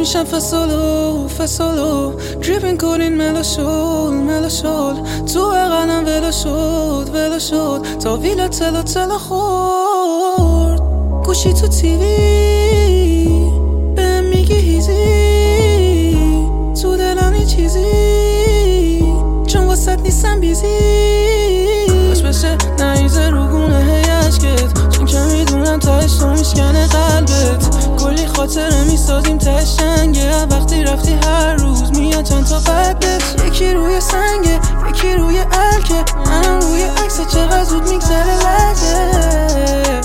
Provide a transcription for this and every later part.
میشم فسولو دریپین کنین ملا شول تو بغلم ولو شد تا ویلا تلا خورد گوشی تو تیوی بهم میگی هیزی تو دلم یه چیزی چون واسط نیستم بیزی باش بشه نریزه رو گونه هی عشقت چون که میدونم تهش تو میشکنه قلبت کلی خاطره میسازیم تهش جنگه وقتی رفتی هر روز میاد چند تا قدت یکی روی سنگه یکی روی الکه منم روی عکس چقدر زود میگذره لحظه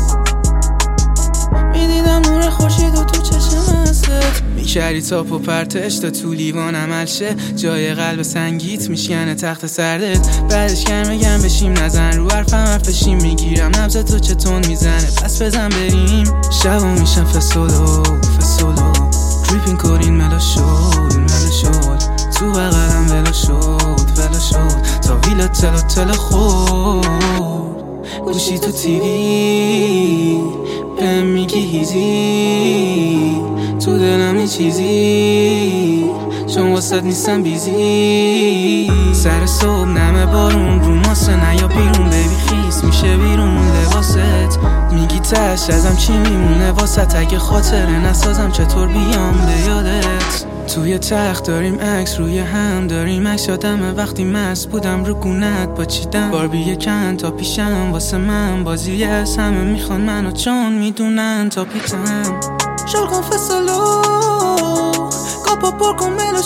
میدیدم نور خورشید و تو چشم هستت میکردی تاپ و پرتش تا تو لیوان عمل شه جای قلب سنگیت میشکنه تخت سردت بعدش گرم بشیم نزن رو حرفشیم میگیرم نبض تو چتون میزنه پس بزن بریم شبا میشم فسولو دریپین کنین ملا شد تو بغلم ولو شد تا ویلا تلا خورد گوشی تو تیوی بهم میگی هیزی تو دلم یه چیزی چون واسط نیستم بیزی سر صبح نمه بارون رو ماسه نیا بیرون بیبی خیس میشه بیرون لباست میگی تش ازم چی میمونه واسط اگه خاطره نسازم چطور بیام به یادت توی تخت داریم عکس روی هم داریم عکس یادمه وقتی مست بودم رو گونت با چیدم باربی کن تا پیشم واسه من بازی از همه میخوان منو چون میدونن تا پیتم شل کن فسولو کاپا پر کن ملا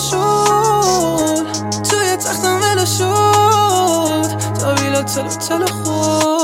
شد توی تختم ولا شد تا ویلا تلا خورد